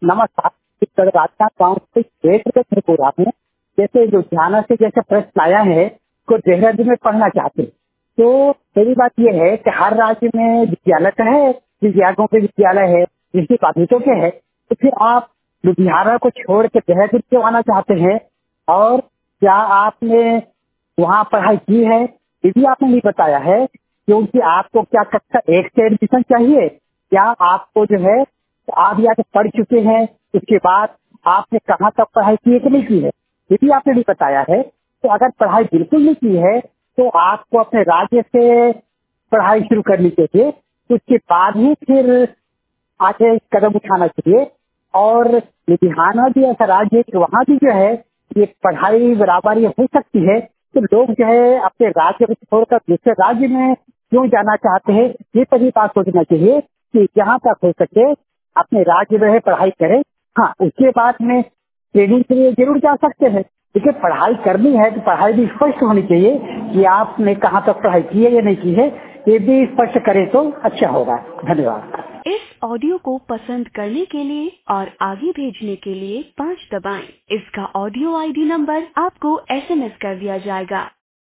नमस्कार। इस तरह राजस्थान गाँव से क्षेत्र से बोल रहा हूँ। जैसे लुधियाना से जैसे प्रश्न आया है को देहरादून में पढ़ना चाहते हैं। तो पहली बात ये है कि हर राज्य में विद्यालय तो है, दिव्यांगों के विद्यालय है, जिसकी बाधितों के है। तो फिर आप लुधियाना को छोड़ के देहरादून क्यों आना चाहते हैं? और क्या आपने वहाँ पढ़ाई की है? ये भी आपने नहीं बताया है। क्योंकि आपको क्या कक्षा 1 से एडमिशन चाहिए, या आपको जो है आप यहाँ पे पढ़ चुके हैं, उसके बाद आपने कहाँ तक पढ़ाई की है कि नहीं की है, ये भी आपने नहीं बताया है। तो अगर पढ़ाई बिल्कुल नहीं की है तो आपको अपने राज्य से पढ़ाई शुरू करनी चाहिए। उसके बाद ही फिर आगे कदम उठाना चाहिए। और लुधियाना भी ऐसा राज्य है कि वहाँ भी जो है ये पढ़ाई बराबर ये हो सकती है। तो लोग जो है अपने राज्य को छोड़कर दूसरे राज्य में क्यों जाना चाहते हैं, ये पहली बात सोचना चाहिए कि जहाँ तक हो सके अपने राज्य में पढ़ाई करें। हाँ, उसके बाद में ट्रेनिंग के लिए जरूर जा सकते हैं। देखिए, पढ़ाई करनी है तो पढ़ाई भी स्पष्ट होनी चाहिए कि आपने कहाँ तक पढ़ाई की है या नहीं की है, ये भी स्पष्ट करें तो अच्छा होगा। धन्यवाद। इस ऑडियो को पसंद करने के लिए और आगे भेजने के लिए 5 दबाएं। इसका ऑडियो आईडी नंबर आपको SMS कर दिया जाएगा।